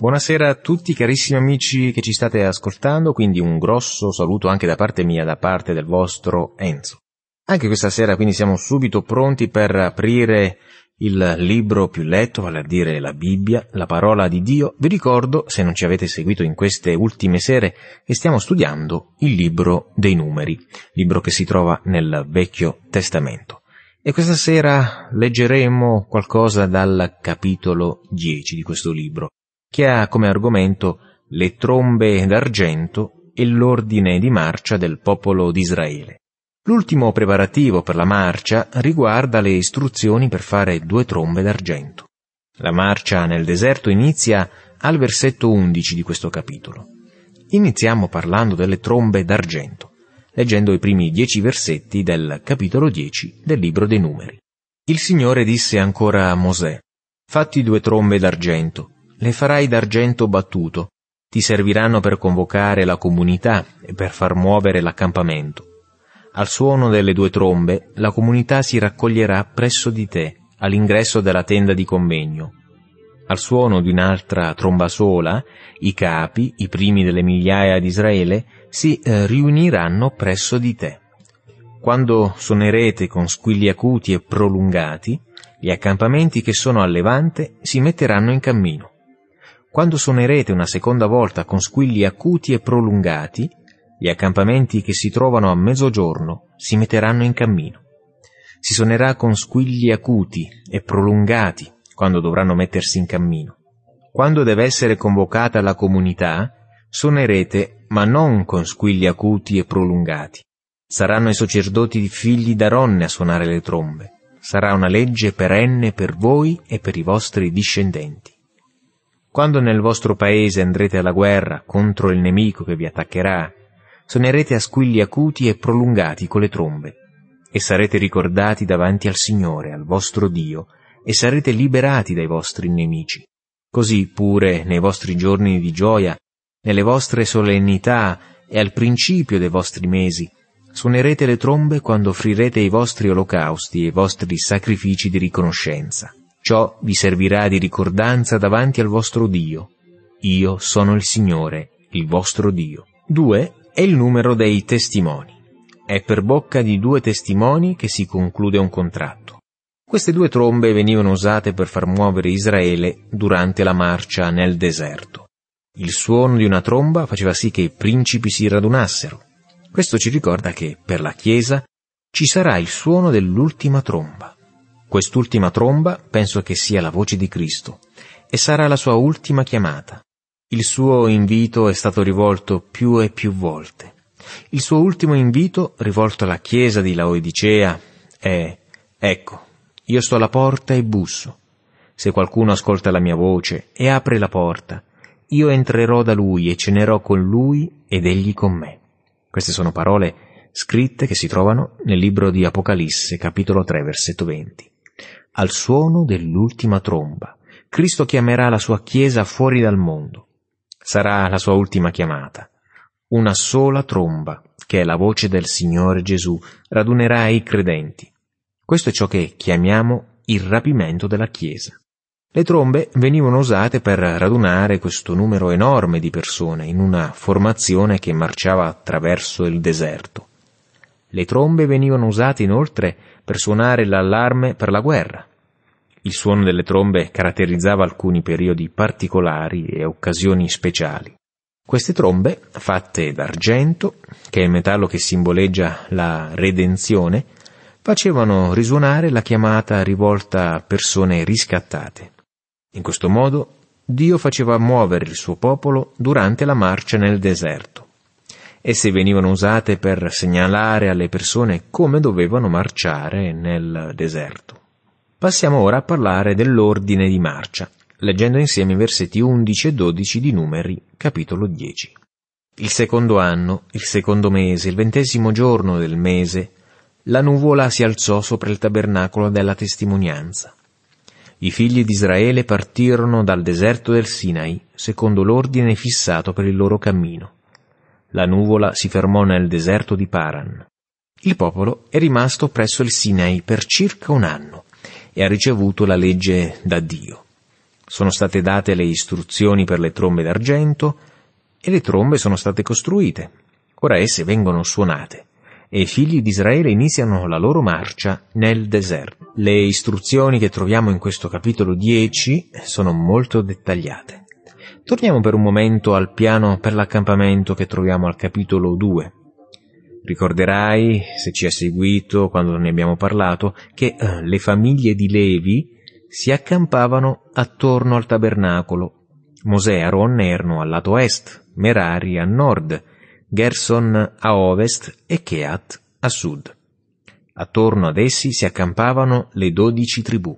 Buonasera a tutti carissimi amici che ci state ascoltando, quindi un grosso saluto anche da parte mia, da parte del vostro Enzo. Anche questa sera quindi siamo subito pronti per aprire il libro più letto, vale a dire la Bibbia, la parola di Dio. Vi ricordo, se non ci avete seguito in queste ultime sere, che stiamo studiando il libro dei Numeri, libro che si trova nel Vecchio Testamento. E questa sera leggeremo qualcosa dal capitolo 10 di questo libro, che ha come argomento le trombe d'argento e l'ordine di marcia del popolo di Israele. L'ultimo preparativo per la marcia riguarda le istruzioni per fare 2 trombe d'argento. La marcia nel deserto inizia al versetto 11 di questo capitolo. Iniziamo parlando delle trombe d'argento, leggendo i primi 10 versetti del capitolo 10 del libro dei Numeri. Il Signore disse ancora a Mosè: «Fatti 2 trombe d'argento, le farai d'argento battuto, ti serviranno per convocare la comunità e per far muovere l'accampamento. Al suono delle 2 trombe, la comunità si raccoglierà presso di te, all'ingresso della tenda di convegno. Al suono di un'altra tromba sola, i capi, i primi delle migliaia di Israele, si riuniranno presso di te. Quando suonerete con squilli acuti e prolungati, gli accampamenti che sono a levante si metteranno in cammino. Quando suonerete una seconda volta con squilli acuti e prolungati, gli accampamenti che si trovano a mezzogiorno si metteranno in cammino. Si suonerà con squilli acuti e prolungati quando dovranno mettersi in cammino. Quando deve essere convocata la comunità, suonerete, ma non con squilli acuti e prolungati. Saranno i sacerdoti figli d'Aronne a suonare le trombe. Sarà una legge perenne per voi e per i vostri discendenti. Quando nel vostro paese andrete alla guerra contro il nemico che vi attaccherà, suonerete a squilli acuti e prolungati con le trombe, e sarete ricordati davanti al Signore, al vostro Dio, e sarete liberati dai vostri nemici. Così pure nei vostri giorni di gioia, nelle vostre solennità e al principio dei vostri mesi, suonerete le trombe quando offrirete i vostri olocausti e i vostri sacrifici di riconoscenza. Ciò vi servirà di ricordanza davanti al vostro Dio. Io sono il Signore, il vostro Dio». 2 è il numero dei testimoni. È per bocca di 2 testimoni che si conclude un contratto. Queste 2 trombe venivano usate per far muovere Israele durante la marcia nel deserto. Il suono di una tromba faceva sì che i principi si radunassero. Questo ci ricorda che per la Chiesa ci sarà il suono dell'ultima tromba. Quest'ultima tromba penso che sia la voce di Cristo e sarà la sua ultima chiamata. Il suo invito è stato rivolto più e più volte. Il suo ultimo invito, rivolto alla chiesa di Laodicea, è: «Ecco, io sto alla porta e busso. Se qualcuno ascolta la mia voce e apre la porta, io entrerò da lui e cenerò con lui ed egli con me». Queste sono parole scritte che si trovano nel libro di Apocalisse, capitolo 3, versetto 20. Al suono dell'ultima tromba, Cristo chiamerà la sua chiesa fuori dal mondo. Sarà la sua ultima chiamata. Una sola tromba, che è la voce del Signore Gesù, radunerà i credenti. Questo è ciò che chiamiamo il rapimento della Chiesa. Le trombe venivano usate per radunare questo numero enorme di persone in una formazione che marciava attraverso il deserto. Le trombe venivano usate inoltre per suonare l'allarme per la guerra. Il suono delle trombe caratterizzava alcuni periodi particolari e occasioni speciali. Queste trombe, fatte d'argento, che è il metallo che simboleggia la redenzione, facevano risuonare la chiamata rivolta a persone riscattate. In questo modo Dio faceva muovere il suo popolo durante la marcia nel deserto. Esse venivano usate per segnalare alle persone come dovevano marciare nel deserto. Passiamo ora a parlare dell'ordine di marcia, leggendo insieme i versetti 11 e 12 di Numeri, capitolo 10. Il secondo anno, il secondo mese, il 20° giorno del mese, la nuvola si alzò sopra il tabernacolo della testimonianza. I figli di Israele partirono dal deserto del Sinai, secondo l'ordine fissato per il loro cammino. La nuvola si fermò nel deserto di Paran. Il popolo è rimasto presso il Sinai per circa un anno e ha ricevuto la legge da Dio. sono state date le istruzioni per le trombe d'argento e le trombe sono state costruite. Ora esse vengono suonate e i figli di Israele iniziano la loro marcia nel deserto. Le istruzioni che troviamo in questo capitolo 10 sono molto dettagliate. Torniamo per un momento al piano per l'accampamento che troviamo al capitolo 2. Ricorderai, se ci hai seguito quando ne abbiamo parlato, che le famiglie di Levi si accampavano attorno al tabernacolo. Mosè e Aaronne erano al lato est, Merari a nord, Gerson a ovest e Kehat a sud. Attorno ad essi si accampavano le 12 tribù.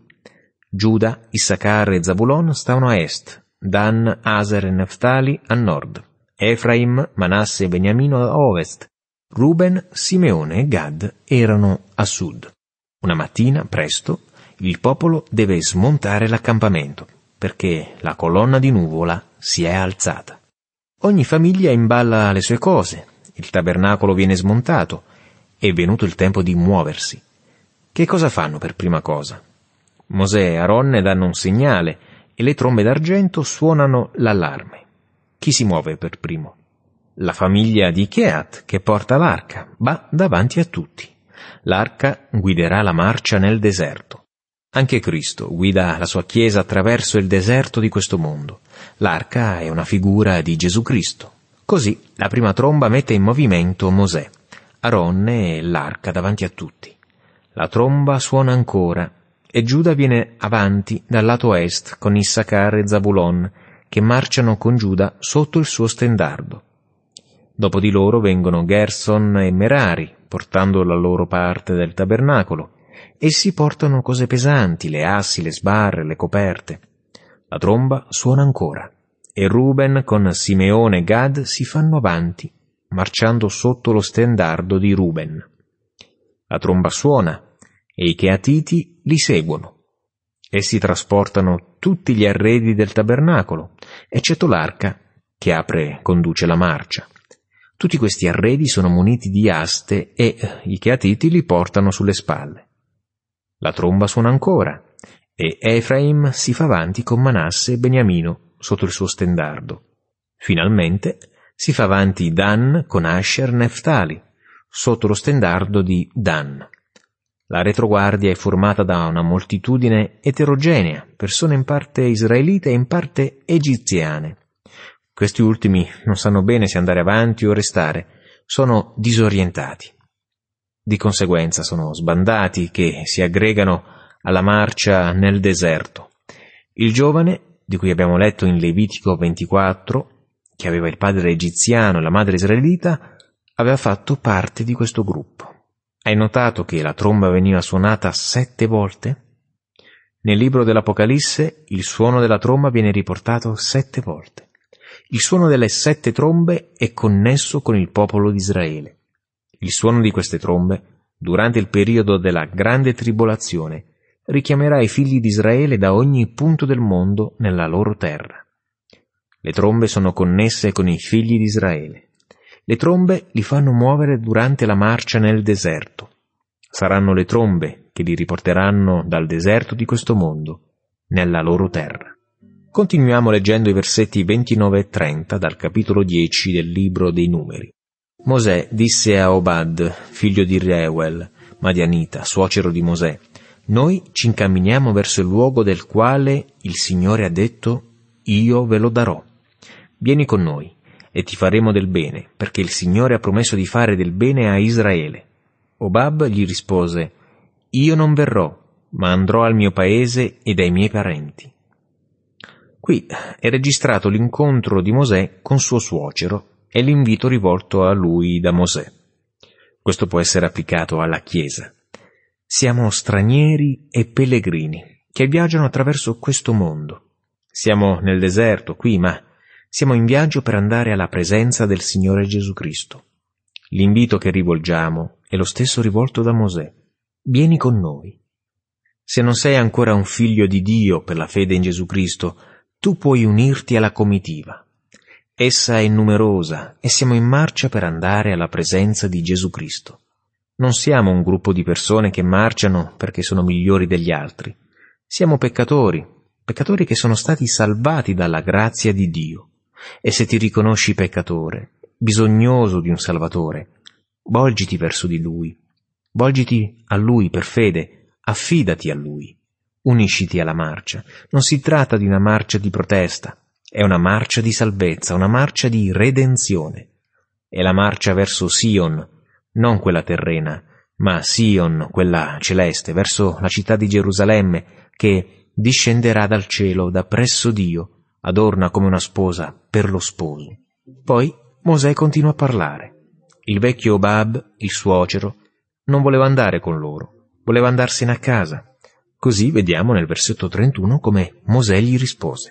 Giuda, Issachar e Zabulon stavano a est, Dan, Aser e Neftali a nord, Efraim, Manasse e Beniamino a ovest, Ruben, Simeone e Gad erano a sud. Una mattina, presto, il popolo deve smontare l'accampamento, perché la colonna di nuvola si è alzata. Ogni famiglia imballa le sue cose, il tabernacolo viene smontato, è venuto il tempo di muoversi. Che cosa fanno per prima cosa? Mosè e Aaronne danno un segnale e le trombe d'argento suonano l'allarme. Chi si muove per primo? La famiglia di Kehat, che porta l'arca, va davanti a tutti. L'arca guiderà la marcia nel deserto. Anche Cristo guida la sua Chiesa attraverso il deserto di questo mondo. L'arca è una figura di Gesù Cristo. Così la prima tromba mette in movimento Mosè, Aaronne e l'arca davanti a tutti. La tromba suona ancora e Giuda viene avanti dal lato est con Issachar e Zabulon che marciano con Giuda sotto il suo stendardo. Dopo di loro vengono Gerson e Merari portando la loro parte del tabernacolo. Essi portano cose pesanti, le assi, le sbarre, le coperte. La tromba suona ancora, e Ruben con Simeone e Gad si fanno avanti, marciando sotto lo stendardo di Ruben. La tromba suona, e i Cheatiti li seguono. Essi trasportano tutti gli arredi del tabernacolo, eccetto l'arca, che apre e conduce la marcia. Tutti questi arredi sono muniti di aste e i Cheatiti li portano sulle spalle. La tromba suona ancora, e Efraim si fa avanti con Manasse e Beniamino sotto il suo stendardo. Finalmente si fa avanti Dan con Asher e Neftali, sotto lo stendardo di Dan. La retroguardia è formata da una moltitudine eterogenea, persone in parte israelite e in parte egiziane. Questi ultimi non sanno bene se andare avanti o restare, sono disorientati. Di conseguenza sono sbandati che si aggregano alla marcia nel deserto. Il giovane, di cui abbiamo letto in Levitico 24, che aveva il padre egiziano e la madre israelita, aveva fatto parte di questo gruppo. Hai notato che la tromba veniva suonata 7 volte? Nel libro dell'Apocalisse il suono della tromba viene riportato 7 volte. Il suono delle 7 trombe è connesso con il popolo di Israele. Il suono di queste trombe, durante il periodo della grande tribolazione, richiamerà i figli di Israele da ogni punto del mondo nella loro terra. Le trombe sono connesse con i figli di Israele. Le trombe li fanno muovere durante la marcia nel deserto. Saranno le trombe che li riporteranno dal deserto di questo mondo nella loro terra. Continuiamo leggendo i versetti 29 e 30 dal capitolo 10 del libro dei Numeri. Mosè disse a Obad, figlio di Reuel, Madianita, suocero di Mosè: noi ci incamminiamo verso il luogo del quale il Signore ha detto: io ve lo darò. Vieni con noi e ti faremo del bene, perché il Signore ha promesso di fare del bene a Israele. Obab gli rispose: io non verrò, ma andrò al mio paese e dai miei parenti. Qui è registrato l'incontro di Mosè con suo suocero e l'invito rivolto a lui da Mosè. Questo può essere applicato alla Chiesa. Siamo stranieri e pellegrini che viaggiano attraverso questo mondo. Siamo nel deserto qui, ma siamo in viaggio per andare alla presenza del Signore Gesù Cristo. L'invito che rivolgiamo è lo stesso rivolto da Mosè: vieni con noi. Se non sei ancora un figlio di Dio per la fede in Gesù Cristo, tu puoi unirti alla comitiva. Essa è numerosa e siamo in marcia per andare alla presenza di Gesù Cristo. Non siamo un gruppo di persone che marciano perché sono migliori degli altri. Siamo peccatori peccatori che sono stati salvati dalla grazia di Dio. E se ti riconosci peccatore, bisognoso di un Salvatore, volgiti verso di Lui, volgiti a Lui per fede, affidati a Lui, unisciti alla marcia. Non si tratta di una marcia di protesta, è una marcia di salvezza, una marcia di redenzione. È la marcia verso Sion, non quella terrena, ma Sion, quella celeste, verso la città di Gerusalemme, che discenderà dal cielo da presso Dio, adorna come una sposa per lo sposo. Poi Mosè continua a parlare. Il vecchio Obab, il suocero, non voleva andare con loro, voleva andarsene a casa. Così vediamo nel versetto 31 come Mosè gli rispose: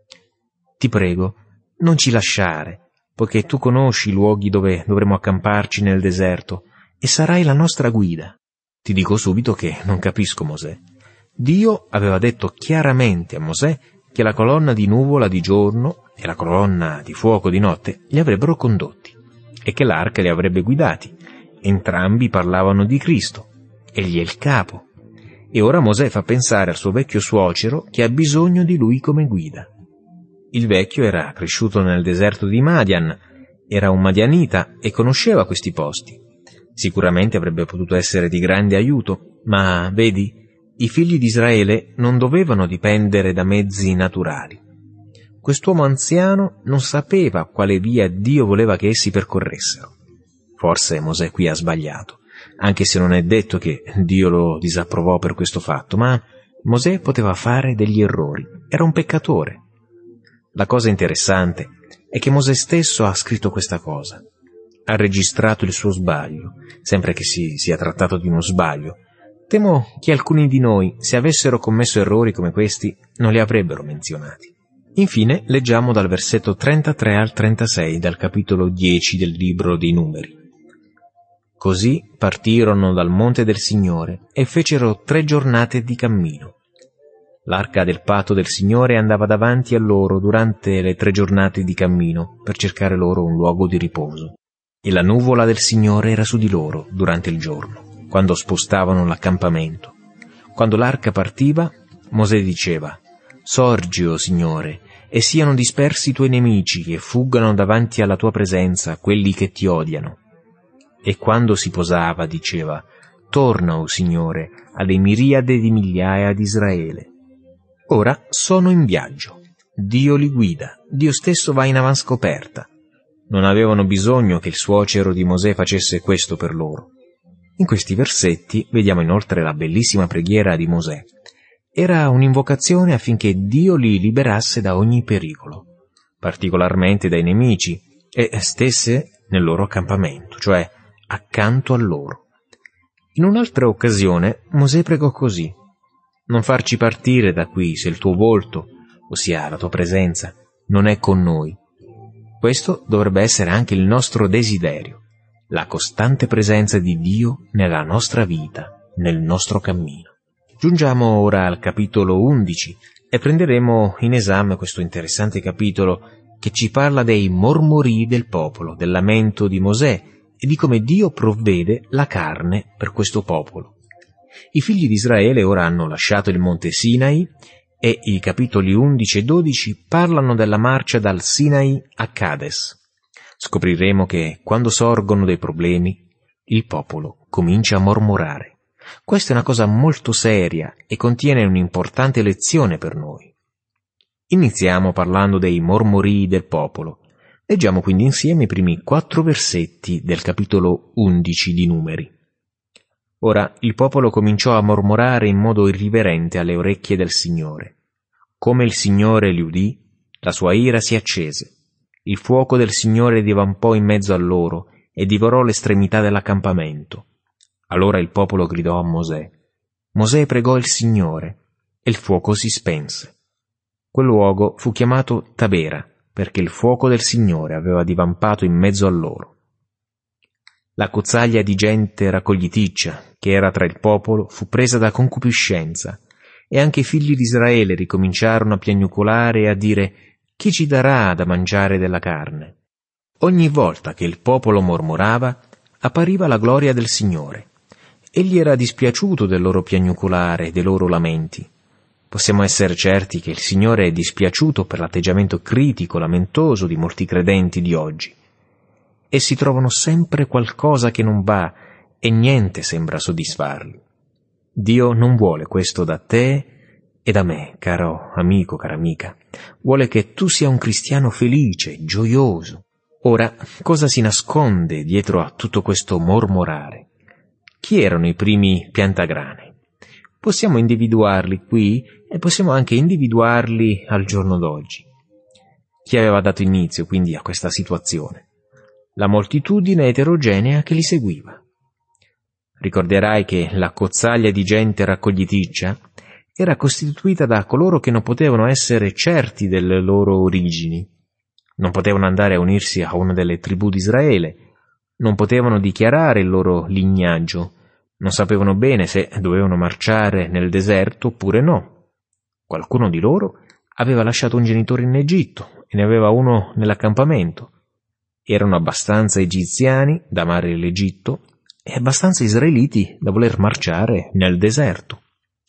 «Ti prego, non ci lasciare, poiché tu conosci i luoghi dove dovremo accamparci nel deserto, e sarai la nostra guida». Ti dico subito che non capisco Mosè. Dio aveva detto chiaramente a Mosè che la colonna di nuvola di giorno e la colonna di fuoco di notte li avrebbero condotti e che l'arca li avrebbe guidati. Entrambi parlavano di Cristo, egli è il capo. E ora Mosè fa pensare al suo vecchio suocero che ha bisogno di lui come guida. Il vecchio era cresciuto nel deserto di Madian, era un madianita e conosceva questi posti. Sicuramente avrebbe potuto essere di grande aiuto, ma vedi, i figli di Israele non dovevano dipendere da mezzi naturali. Quest'uomo anziano non sapeva quale via Dio voleva che essi percorressero. Forse Mosè qui ha sbagliato, anche se non è detto che Dio lo disapprovò per questo fatto, ma Mosè poteva fare degli errori, era un peccatore. La cosa interessante è che Mosè stesso ha scritto questa cosa, ha registrato il suo sbaglio, sempre che si sia trattato di uno sbaglio. Temo che alcuni di noi, se avessero commesso errori come questi, non li avrebbero menzionati. Infine, leggiamo dal versetto 33 al 36 dal capitolo 10 del libro dei Numeri. Così partirono dal monte del Signore e fecero 3 giornate di cammino. L'arca del patto del Signore andava davanti a loro durante le 3 giornate di cammino per cercare loro un luogo di riposo. E la nuvola del Signore era su di loro durante il giorno, quando spostavano l'accampamento. Quando l'arca partiva, Mosè diceva: «Sorgi, o Signore, e siano dispersi i tuoi nemici, che fuggano davanti alla tua presenza quelli che ti odiano». E quando si posava, diceva: «Torna, o Signore, alle miriade di migliaia di Israele». Ora sono in viaggio. Dio li guida, Dio stesso va in avanscoperta. Non avevano bisogno che il suocero di Mosè facesse questo per loro. In questi versetti vediamo inoltre la bellissima preghiera di Mosè. Era un'invocazione affinché Dio li liberasse da ogni pericolo, particolarmente dai nemici, e stesse nel loro accampamento, cioè accanto a loro. In un'altra occasione Mosè pregò così: «Non farci partire da qui se il tuo volto, ossia la tua presenza, non è con noi». Questo dovrebbe essere anche il nostro desiderio, la costante presenza di Dio nella nostra vita, nel nostro cammino. Giungiamo ora al capitolo 11 e prenderemo in esame questo interessante capitolo che ci parla dei mormorii del popolo, del lamento di Mosè e di come Dio provvede la carne per questo popolo. I figli di Israele ora hanno lasciato il monte Sinai e i capitoli 11 e 12 parlano della marcia dal Sinai a Cades. Scopriremo che quando sorgono dei problemi, il popolo comincia a mormorare. Questa è una cosa molto seria e contiene un'importante lezione per noi. Iniziamo parlando dei mormorii del popolo. Leggiamo quindi insieme i primi 4 versetti del capitolo 11 di Numeri. Ora il popolo cominciò a mormorare in modo irriverente alle orecchie del Signore. Come il Signore li udì, la sua ira si accese. Il fuoco del Signore divampò in mezzo a loro e divorò l'estremità dell'accampamento. Allora il popolo gridò a Mosè. Mosè pregò il Signore e il fuoco si spense. Quel luogo fu chiamato Tabera, perché il fuoco del Signore aveva divampato in mezzo a loro. La cozzaglia di gente raccogliticcia, che era tra il popolo, fu presa da concupiscenza, e anche i figli di Israele ricominciarono a piagnucolare e a dire: «Chi ci darà da mangiare della carne?» Ogni volta che il popolo mormorava, appariva la gloria del Signore. Egli era dispiaciuto del loro piagnucolare e dei loro lamenti. Possiamo essere certi che il Signore è dispiaciuto per l'atteggiamento critico, lamentoso di molti credenti di oggi. Essi trovano sempre qualcosa che non va e niente sembra soddisfarli. Dio non vuole questo da te e da me, caro amico, cara amica. Vuole che tu sia un cristiano felice, gioioso. Ora, cosa si nasconde dietro a tutto questo mormorare? Chi erano i primi piantagrane? Possiamo individuarli qui e possiamo anche individuarli al giorno d'oggi. Chi aveva dato inizio quindi a questa situazione? La moltitudine eterogenea che li seguiva. Ricorderai che la cozzaglia di gente raccogliticcia era costituita da coloro che non potevano essere certi delle loro origini, non potevano andare a unirsi a una delle tribù di Israele, non potevano dichiarare il loro lignaggio, non sapevano bene se dovevano marciare nel deserto oppure no. Qualcuno di loro aveva lasciato un genitore in Egitto e ne aveva uno nell'accampamento. Erano abbastanza egiziani da amare l'Egitto e abbastanza israeliti da voler marciare nel deserto.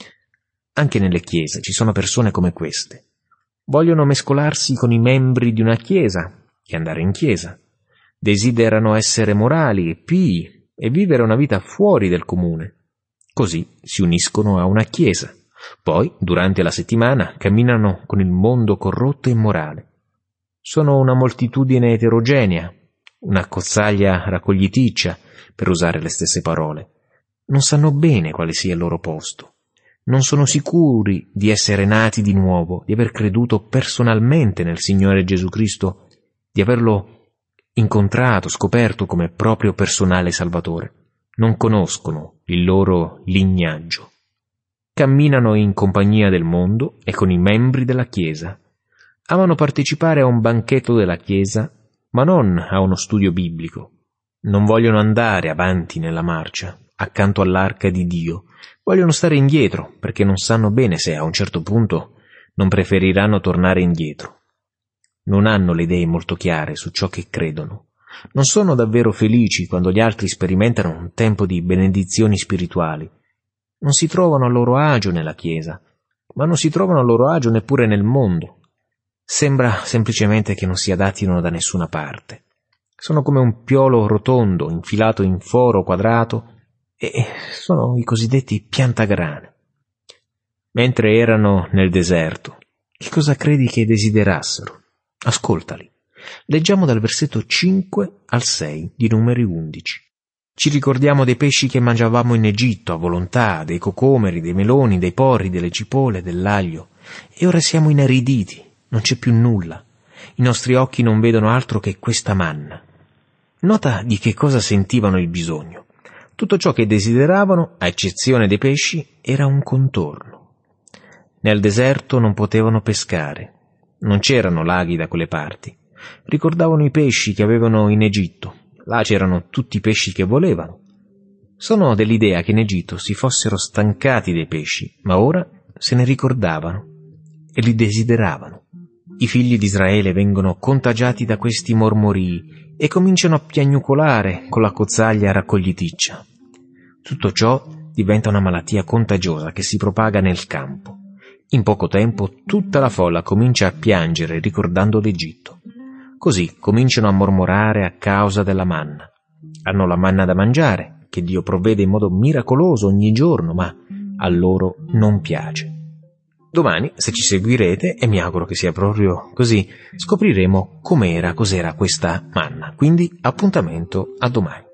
Anche nelle chiese ci sono persone come queste. Vogliono mescolarsi con i membri di una chiesa e andare in chiesa. Desiderano essere morali e pii e vivere una vita fuori del comune. Così si uniscono a una chiesa. Poi, durante la settimana, camminano con il mondo corrotto e immorale. Sono una moltitudine eterogenea, una cozzaglia raccogliticcia, per usare le stesse parole. Non sanno bene quale sia il loro posto. Non sono sicuri di essere nati di nuovo, di aver creduto personalmente nel Signore Gesù Cristo, di averlo incontrato, scoperto come proprio personale Salvatore. Non conoscono il loro lignaggio. Camminano in compagnia del mondo e con i membri della Chiesa. Amano partecipare a un banchetto della Chiesa, ma non a uno studio biblico. Non vogliono andare avanti nella marcia, accanto all'arca di Dio. Vogliono stare indietro, perché non sanno bene se a un certo punto non preferiranno tornare indietro. Non hanno le idee molto chiare su ciò che credono. Non sono davvero felici quando gli altri sperimentano un tempo di benedizioni spirituali. Non si trovano a loro agio nella Chiesa, ma non si trovano a loro agio neppure nel mondo. Sembra semplicemente che non si adattino da nessuna parte. Sono come un piolo rotondo, infilato in foro quadrato, e sono i cosiddetti piantagrane. Mentre erano nel deserto, che cosa credi che desiderassero? Ascoltali. Leggiamo dal versetto 5 al 6 di Numeri 11. Ci ricordiamo dei pesci che mangiavamo in Egitto a volontà, dei cocomeri, dei meloni, dei porri, delle cipolle, dell'aglio. E ora siamo inariditi, non c'è più nulla. I nostri occhi non vedono altro che questa manna. Nota di che cosa sentivano il bisogno. Tutto ciò che desideravano, a eccezione dei pesci, era un contorno. Nel deserto non potevano pescare. Non c'erano laghi da quelle parti. Ricordavano i pesci che avevano in Egitto. Là c'erano tutti i pesci che volevano. Sono dell'idea che in Egitto si fossero stancati dei pesci, ma ora se ne ricordavano e li desideravano. I figli di Israele vengono contagiati da questi mormorii e cominciano a piagnucolare con la cozzaglia raccogliticcia. Tutto ciò diventa una malattia contagiosa che si propaga nel campo. In poco tempo tutta la folla comincia a piangere ricordando l'Egitto. Così cominciano a mormorare a causa della manna. Hanno la manna da mangiare, che Dio provvede in modo miracoloso ogni giorno, ma a loro non piace. Domani, se ci seguirete, e mi auguro che sia proprio così, scopriremo cos'era questa manna. Quindi appuntamento a domani.